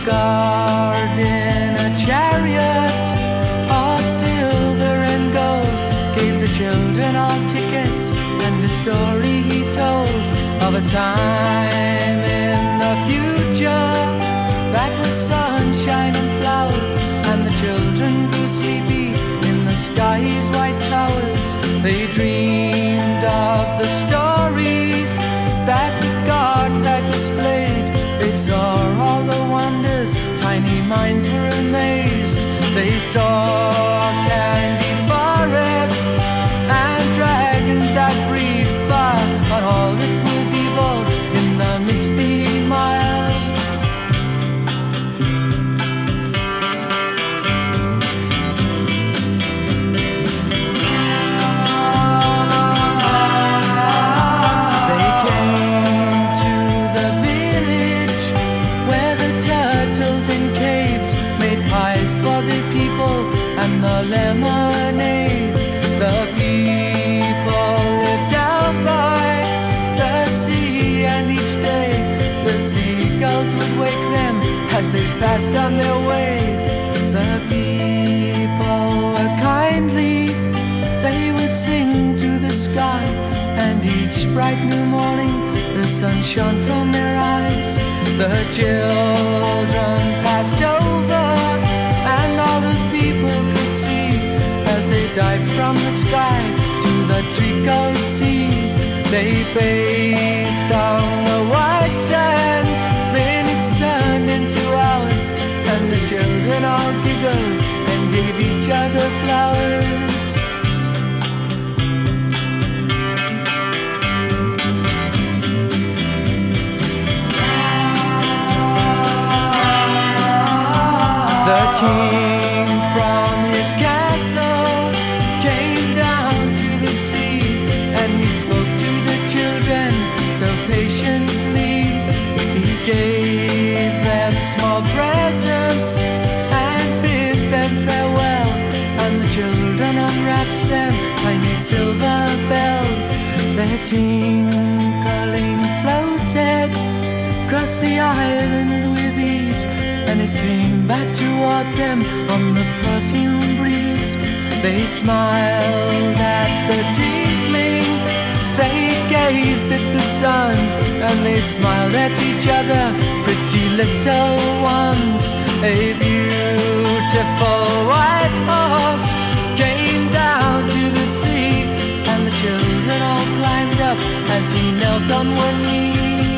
guard in a chariot of silver and gold gave the children all tickets, and a story he told of a time in the future that was sunshine and flowers, and the children grew sleepy in the sky's white towers. They dreamed of the story that the God had displayed. They saw all the wonders, tiny minds were amazed. They saw candy forests and dragons that breathed fire on all that was evil in the misty mile. They came to the village where the turtles in caves made pies for the people and the lemonade. The people lived down by the sea, and each day the seagulls would wake them as they passed on their way. The people were kindly, they would sing to the sky, and each bright new morning the sun shone from their eyes. The children passed over, and all the people could see as they dived from the sky to the treacle sea. They bathed on the white sand, minutes turned into hours, and the children all giggled and gave each other flowers. The king from his castle came down to the sea, and he spoke to the children so patiently. He gave them small presents and bid them farewell, and the children unwrapped them tiny silver bells. Their tinkling floated across the island with ease, and it came back toward them on the perfume breeze. They smiled at the tinkling, they gazed at the sun, and they smiled at each other, pretty little ones. A beautiful white horse came down to the sea, and the children all climbed up as he knelt on one knee.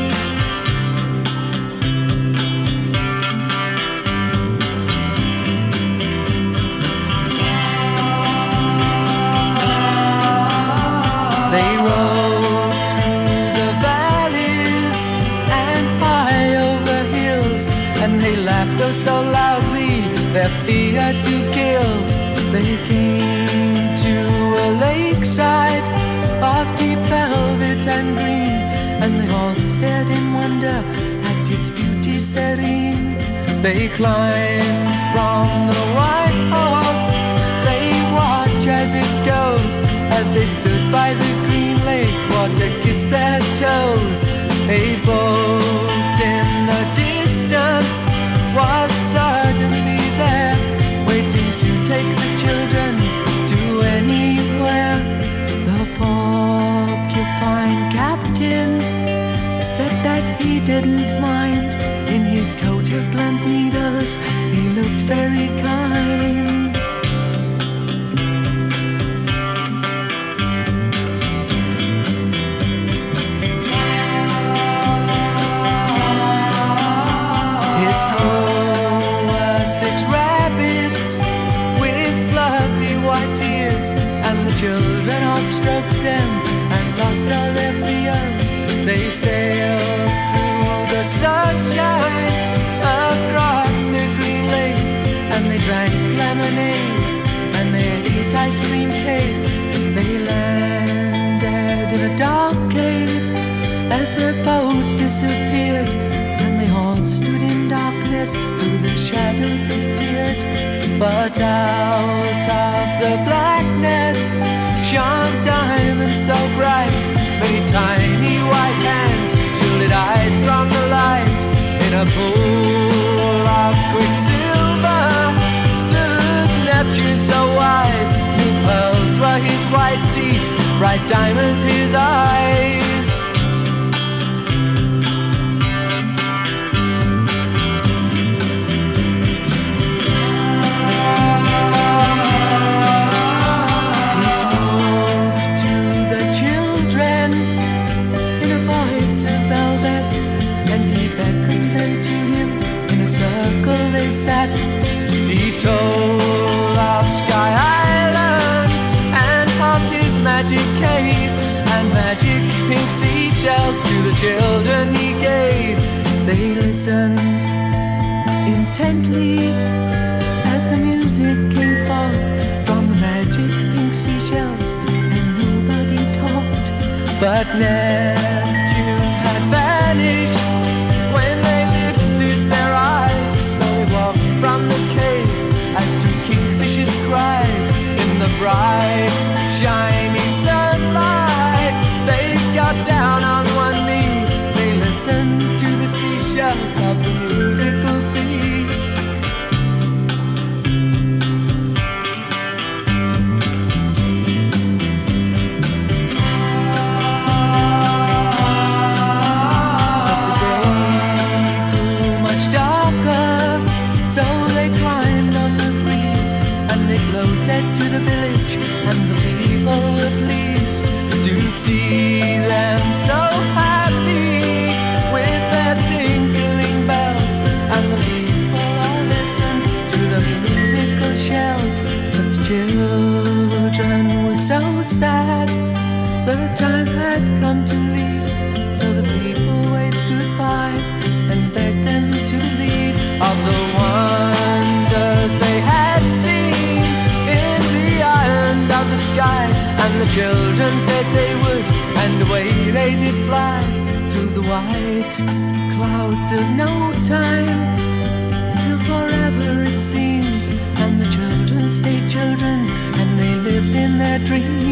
They rode through the valleys and high over hills, and they laughed oh so loudly, their fear to kill. They came to a lakeside of deep velvet and green, and they all stared in wonder at its beauty serene. They climbed from the white horse, they watch as it goes, as they stood by the green lake, water kissed their toes. A boat in the distance was suddenly there, waiting to take the children to anywhere. The porcupine captain said that he didn't mind. In his coat of blunt needles, he looked very kind. His crew were 6 rabbits with fluffy white ears, and the children all stroked them and lost all their fears. They sailed through the sunshine across the green lake, and they drank lemonade and they ate ice cream cake. They landed in a dark cave as the boat disappeared, and they all stood in darkness, through the shadows they peered. But out of the blackness shone diamonds so bright, many tiny white hands shielded eyes from the light. In a pool bright diamonds his eyes. He spoke to the children in a voice of velvet, and he beckoned them to him. In a circle they sat. He told of Sky Island and of his magic cave, and magic pink seashells to the children he gave. They listened intently as the music came forth from the magic pink seashells, and nobody talked. But Neptune had vanished when they lifted their eyes, so they walked from the cave as two kingfishers cried in the bright, shiny sunlight. They got down on one knee, they listened to the seashells of the musical sea. But the day grew much darker, so they climbed on the breeze, and they floated to the village, and the people were pleased to see them so happy with their tinkling bells. And the people all listened to the musical shells. But the children were so sad, the time had come to leave, so the people waved goodbye and begged them to believe of the wonders they had seen in the island of the sky. And the children said they would, and away they did fly through the white clouds of no time, till forever it seems. And the children stayed children, and they lived in their dreams.